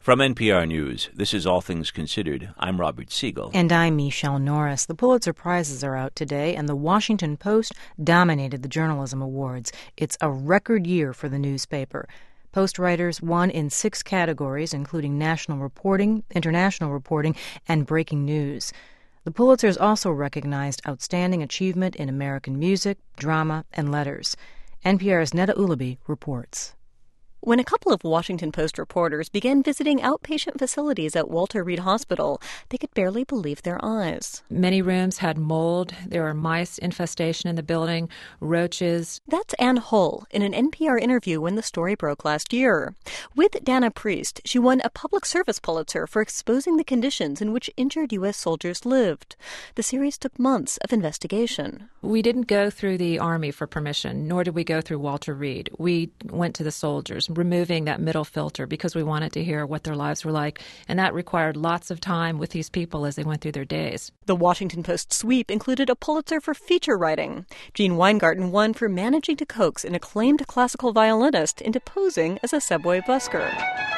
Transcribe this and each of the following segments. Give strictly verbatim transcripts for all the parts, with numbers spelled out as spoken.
From N P R News, this is All Things Considered. I'm Robert Siegel. And I'm Michelle Norris. The Pulitzer Prizes are out today, and the Washington Post dominated the journalism awards. It's a record year for the newspaper. Post writers won in six categories, including national reporting, international reporting, and breaking news. The Pulitzers also recognized outstanding achievement in American music, drama, and letters. N P R's Neda Ulaby reports. When a couple of Washington Post reporters began visiting outpatient facilities at Walter Reed Hospital, they could barely believe their eyes. Many rooms had mold. There were mice infestation in the building, roaches. That's Ann Hull in an N P R interview when the story broke last year. With Dana Priest, she won a Public Service Pulitzer for exposing the conditions in which injured U S soldiers lived. The series took months of investigation. We didn't go through the Army for permission, nor did we go through Walter Reed. We went to the soldiers, removing that middle filter because we wanted to hear what their lives were like, and that required lots of time with these people as they went through their days. The Washington Post sweep included a Pulitzer for feature writing. Gene Weingarten won for managing to coax an acclaimed classical violinist into posing as a subway busker.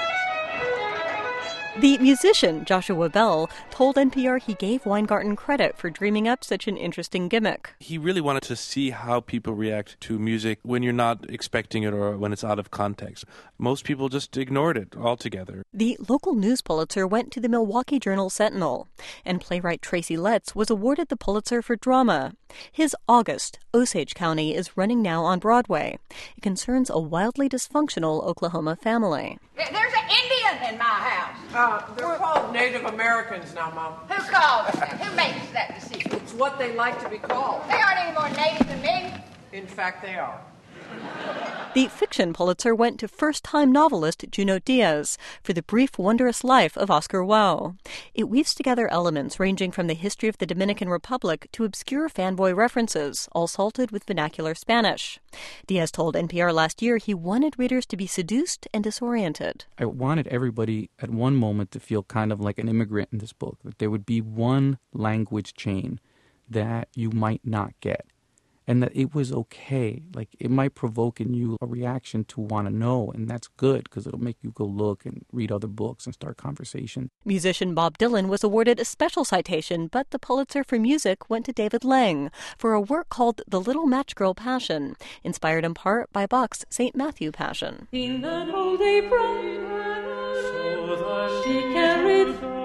The musician, Joshua Bell, told N P R he gave Weingarten credit for dreaming up such an interesting gimmick. He really wanted to see how people react to music when you're not expecting it or when it's out of context. Most people just ignored it altogether. The local news Pulitzer went to the Milwaukee Journal-Sentinel, and playwright Tracy Letts was awarded the Pulitzer for drama. His August, Osage County, is running now on Broadway. It concerns a wildly dysfunctional Oklahoma family. There's an Indian in my house. Uh, they're called Native Americans now, Mom. Who calls them? Who makes that decision? It's what they like to be called. They aren't any more native than me. In fact, they are. The fiction Pulitzer went to first-time novelist Junot Diaz for The Brief Wondrous Life of Oscar Wilde. It weaves together elements ranging from the history of the Dominican Republic to obscure fanboy references, all salted with vernacular Spanish. Diaz told N P R last year he wanted readers to be seduced and disoriented. I wanted everybody at one moment to feel kind of like an immigrant in this book, that there would be one language chain that you might not get. And that it was okay. Like, it might provoke in you a reaction to want to know, and that's good because it'll make you go look and read other books and start conversation. Musician Bob Dylan was awarded a special citation, but the Pulitzer for Music went to David Lang for a work called The Little Match Girl Passion, inspired in part by Bach's Saint Matthew Passion. In that old apron, so that she carried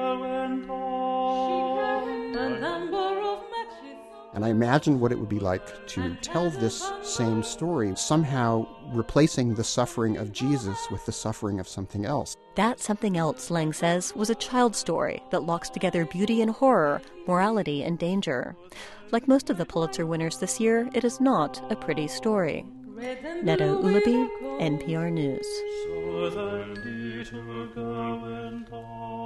a number of matches. And I imagined what it would be like to tell this same story, somehow replacing the suffering of Jesus with the suffering of something else. That something else, Lang says, was a child's story that locks together beauty and horror, morality and danger. Like most of the Pulitzer winners this year, it is not a pretty story. Neda Ulaby, N P R News. So the little girl went on.